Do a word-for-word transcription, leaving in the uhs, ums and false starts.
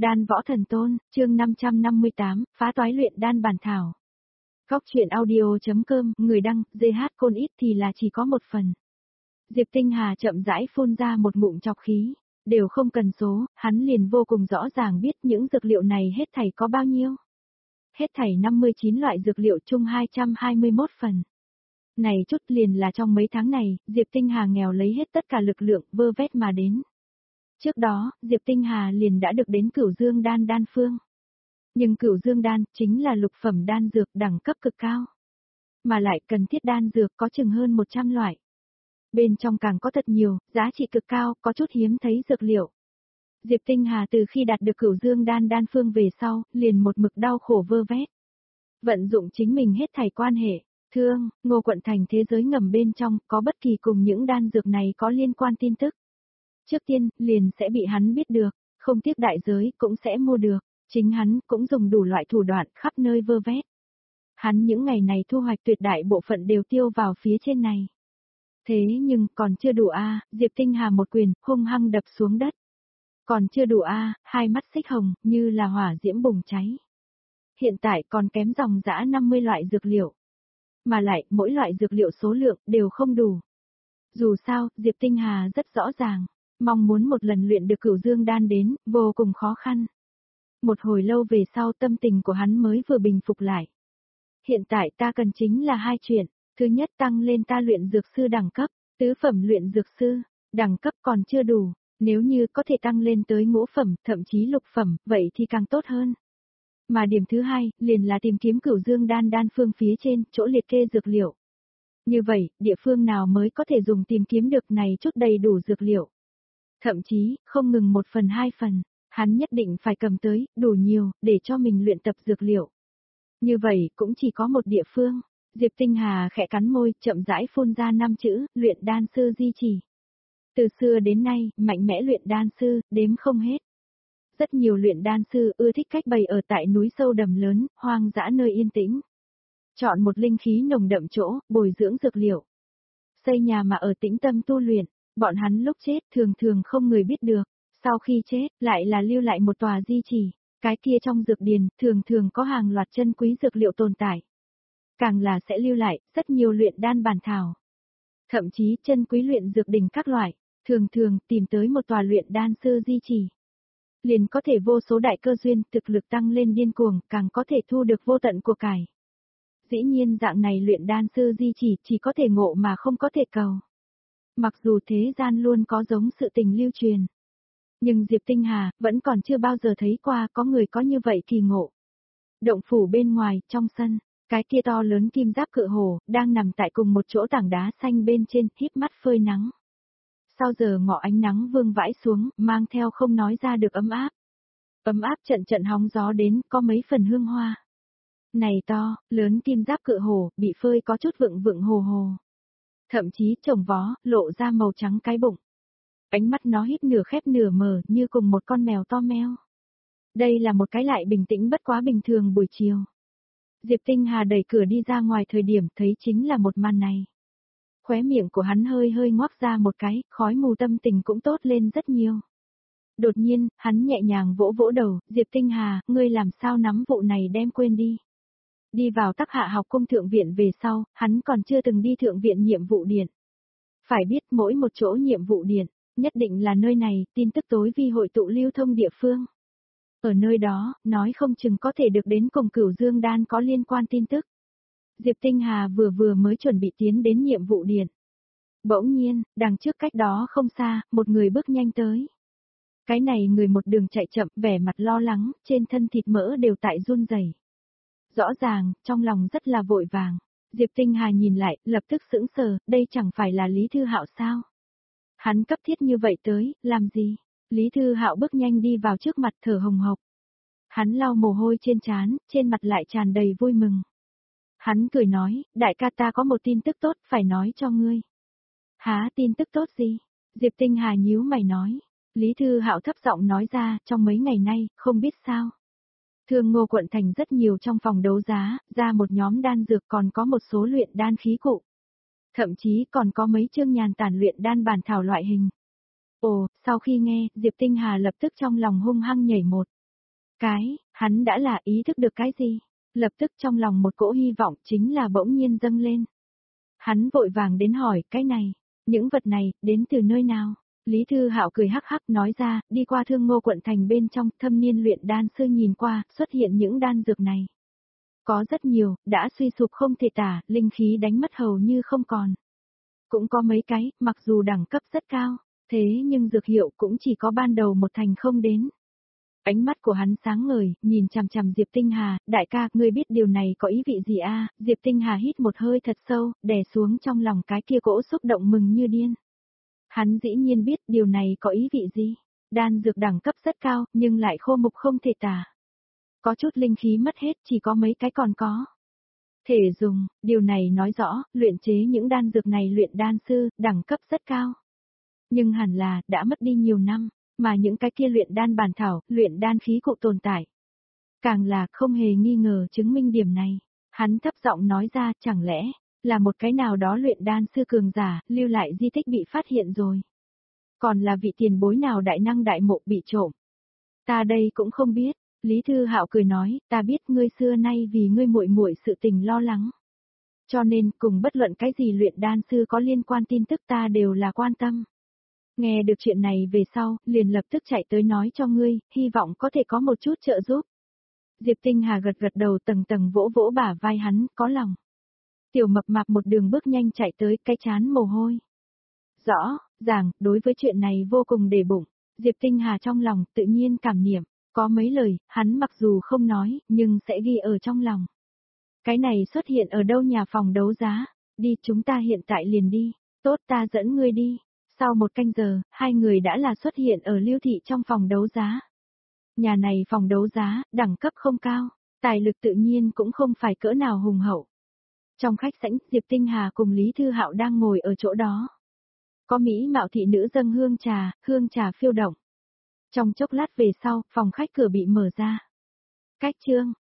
Đan Võ Thần Tôn, chương năm trăm năm mươi tám, phá toái luyện đan bản thảo. Góc truyện audio.com, người đăng, giê hát Côn ít thì là chỉ có một phần. Diệp Tinh Hà chậm rãi phun ra một ngụm chọc khí, đều không cần số, hắn liền vô cùng rõ ràng biết những dược liệu này hết thảy có bao nhiêu. Hết thảy năm mươi chín loại dược liệu chung hai trăm hai mươi mốt phần. Này chút liền là trong mấy tháng này, Diệp Tinh Hà nghèo lấy hết tất cả lực lượng vơ vét mà đến. Trước đó, Diệp Tinh Hà liền đã được đến Cửu Dương đan đan phương. Nhưng Cửu Dương đan chính là lục phẩm đan dược đẳng cấp cực cao. Mà lại cần thiết đan dược có chừng hơn một trăm loại. Bên trong càng có thật nhiều, giá trị cực cao, có chút hiếm thấy dược liệu. Diệp Tinh Hà từ khi đạt được Cửu Dương đan đan phương về sau, liền một mực đau khổ vơ vét. Vận dụng chính mình hết thảy quan hệ, thương, Ngô Quận Thành thế giới ngầm bên trong có bất kỳ cùng những đan dược này có liên quan tin tức. Trước tiên, liền sẽ bị hắn biết được, không tiếc đại giới cũng sẽ mua được, chính hắn cũng dùng đủ loại thủ đoạn khắp nơi vơ vét. Hắn những ngày này thu hoạch tuyệt đại bộ phận đều tiêu vào phía trên này. Thế nhưng còn chưa đủ a, à, Diệp Tinh Hà một quyền hung hăng đập xuống đất. Còn chưa đủ a, à, hai mắt xích hồng như là hỏa diễm bùng cháy. Hiện tại còn kém dòng dã năm mươi loại dược liệu. Mà lại mỗi loại dược liệu số lượng đều không đủ. Dù sao, Diệp Tinh Hà rất rõ ràng. Mong muốn một lần luyện được Cửu Dương đan đến, vô cùng khó khăn. Một hồi lâu về sau tâm tình của hắn mới vừa bình phục lại. Hiện tại ta cần chính là hai chuyện, thứ nhất tăng lên ta luyện dược sư đẳng cấp, tứ phẩm luyện dược sư, đẳng cấp còn chưa đủ, nếu như có thể tăng lên tới ngũ phẩm, thậm chí lục phẩm, vậy thì càng tốt hơn. Mà điểm thứ hai, liền là tìm kiếm Cửu Dương đan đan phương phía trên, chỗ liệt kê dược liệu. Như vậy, địa phương nào mới có thể dùng tìm kiếm được này chút đầy đủ dược liệu. Thậm chí, không ngừng một phần hai phần, hắn nhất định phải cầm tới, đủ nhiều, để cho mình luyện tập dược liệu. Như vậy, cũng chỉ có một địa phương. Diệp Tinh Hà khẽ cắn môi, chậm rãi phun ra năm chữ, luyện đan sư di chỉ. Từ xưa đến nay, mạnh mẽ luyện đan sư, đếm không hết. Rất nhiều luyện đan sư ưa thích cách bày ở tại núi sâu đầm lớn, hoang dã nơi yên tĩnh. Chọn một linh khí nồng đậm chỗ, bồi dưỡng dược liệu. Xây nhà mà ở tĩnh tâm tu luyện. Bọn hắn lúc chết thường thường không người biết được, sau khi chết lại là lưu lại một tòa di chỉ, cái kia trong dược điền thường thường có hàng loạt chân quý dược liệu tồn tại. Càng là sẽ lưu lại rất nhiều luyện đan bản thảo. Thậm chí chân quý luyện dược đỉnh các loại, thường thường tìm tới một tòa luyện đan sư di chỉ. Liền có thể vô số đại cơ duyên thực lực tăng lên điên cuồng, càng có thể thu được vô tận của cải. Dĩ nhiên dạng này luyện đan sư di chỉ chỉ có thể ngộ mà không có thể cầu. Mặc dù thế gian luôn có giống sự tình lưu truyền. Nhưng Diệp Tinh Hà vẫn còn chưa bao giờ thấy qua có người có như vậy kỳ ngộ. Động phủ bên ngoài, trong sân, cái kia to lớn kim giáp cự hổ, đang nằm tại cùng một chỗ tảng đá xanh bên trên, híp mắt phơi nắng. Sau giờ ngọ ánh nắng vương vãi xuống, mang theo không nói ra được ấm áp. Ấm áp trận trận hóng gió đến, có mấy phần hương hoa. Này to, lớn kim giáp cự hổ, bị phơi có chút vựng vựng hồ hồ. Thậm chí trồng vó, lộ ra màu trắng cái bụng. Ánh mắt nó híp nửa khép nửa mở như cùng một con mèo to meo. Đây là một cái lại bình tĩnh bất quá bình thường buổi chiều. Diệp Tinh Hà đẩy cửa đi ra ngoài thời điểm thấy chính là một màn này. Khóe miệng của hắn hơi hơi ngoác ra một cái, khói mù tâm tình cũng tốt lên rất nhiều. Đột nhiên, hắn nhẹ nhàng vỗ vỗ đầu, Diệp Tinh Hà, ngươi làm sao nắm vụ này đem quên đi. Đi vào Tắc Hạ học cung thượng viện về sau, hắn còn chưa từng đi thượng viện nhiệm vụ điện. Phải biết mỗi một chỗ nhiệm vụ điện, nhất định là nơi này, tin tức tối vi hội tụ lưu thông địa phương. Ở nơi đó, nói không chừng có thể được đến cùng Cửu Dương đan có liên quan tin tức. Diệp Tinh Hà vừa vừa mới chuẩn bị tiến đến nhiệm vụ điện. Bỗng nhiên, đằng trước cách đó không xa, một người bước nhanh tới. Cái này người một đường chạy chậm, vẻ mặt lo lắng, trên thân thịt mỡ đều tại run rẩy. Rõ ràng, trong lòng rất là vội vàng. Diệp Tinh Hà nhìn lại, lập tức sững sờ, đây chẳng phải là Lý Thư Hạo sao? Hắn cấp thiết như vậy tới, làm gì? Lý Thư Hạo bước nhanh đi vào trước mặt thở hồng hộc. Hắn lau mồ hôi trên trán, trên mặt lại tràn đầy vui mừng. Hắn cười nói, đại ca ta có một tin tức tốt, phải nói cho ngươi. Hả, tin tức tốt gì? Diệp Tinh Hà nhíu mày nói. Lý Thư Hạo thấp giọng nói ra, trong mấy ngày nay, không biết sao. Thương Ngô Quận Thành rất nhiều trong phòng đấu giá, ra một nhóm đan dược còn có một số luyện đan khí cụ. Thậm chí còn có mấy chương nhàn tản luyện đan bản thảo loại hình. Ồ, sau khi nghe, Diệp Tinh Hà lập tức trong lòng hung hăng nhảy một. Cái, hắn đã là ý thức được cái gì? Lập tức trong lòng một cỗ hy vọng chính là bỗng nhiên dâng lên. Hắn vội vàng đến hỏi, cái này, những vật này, đến từ nơi nào? Lý Thư Hạo cười hắc hắc nói ra, đi qua Thương Ngô quận thành bên trong, thâm niên luyện đan sư nhìn qua, xuất hiện những đan dược này. Có rất nhiều, đã suy sụp không thể tả, linh khí đánh mất hầu như không còn. Cũng có mấy cái, mặc dù đẳng cấp rất cao, thế nhưng dược hiệu cũng chỉ có ban đầu một thành không đến. Ánh mắt của hắn sáng ngời, nhìn chằm chằm Diệp Tinh Hà, đại ca, ngươi biết điều này có ý vị gì a? Diệp Tinh Hà hít một hơi thật sâu, đè xuống trong lòng cái kia cỗ xúc động mừng như điên. Hắn dĩ nhiên biết điều này có ý vị gì. Đan dược đẳng cấp rất cao, nhưng lại khô mục không thể tả. Có chút linh khí mất hết, chỉ có mấy cái còn có thể dùng, điều này nói rõ, luyện chế những đan dược này luyện đan sư, đẳng cấp rất cao. Nhưng hẳn là, đã mất đi nhiều năm, mà những cái kia luyện đan bản thảo, luyện đan khí cụ tồn tại. Càng là không hề nghi ngờ chứng minh điểm này. Hắn thấp giọng nói ra, chẳng lẽ, là một cái nào đó luyện đan sư cường giả, lưu lại di tích bị phát hiện rồi. Còn là vị tiền bối nào đại năng đại mộ bị trộm. Ta đây cũng không biết. Lý Thư Hạo cười nói, ta biết ngươi xưa nay vì ngươi muội muội sự tình lo lắng. Cho nên, cùng bất luận cái gì luyện đan sư có liên quan tin tức ta đều là quan tâm. Nghe được chuyện này về sau, liền lập tức chạy tới nói cho ngươi, hy vọng có thể có một chút trợ giúp. Diệp Tinh Hà gật gật đầu tầng tầng vỗ vỗ bả vai hắn, có lòng. Tiểu mập mạp một đường bước nhanh chạy tới, cái chán mồ hôi. Rõ, ràng, đối với chuyện này vô cùng để bụng, Diệp Tinh Hà trong lòng tự nhiên cảm niệm. Có mấy lời, hắn mặc dù không nói, nhưng sẽ ghi ở trong lòng. Cái này xuất hiện ở đâu nhà phòng đấu giá? Đi, chúng ta hiện tại liền đi. Tốt, ta dẫn ngươi đi. Sau một canh giờ, hai người đã là xuất hiện ở Lưu Thị trong phòng đấu giá. Nhà này phòng đấu giá, đẳng cấp không cao, tài lực tự nhiên cũng không phải cỡ nào hùng hậu. Trong khách sảnh, Diệp Tinh Hà cùng Lý Thư Hạo đang ngồi ở chỗ đó. Có mỹ mạo thị nữ dâng hương trà, hương trà phiêu động. Trong chốc lát về sau, phòng khách cửa bị mở ra. Cách chương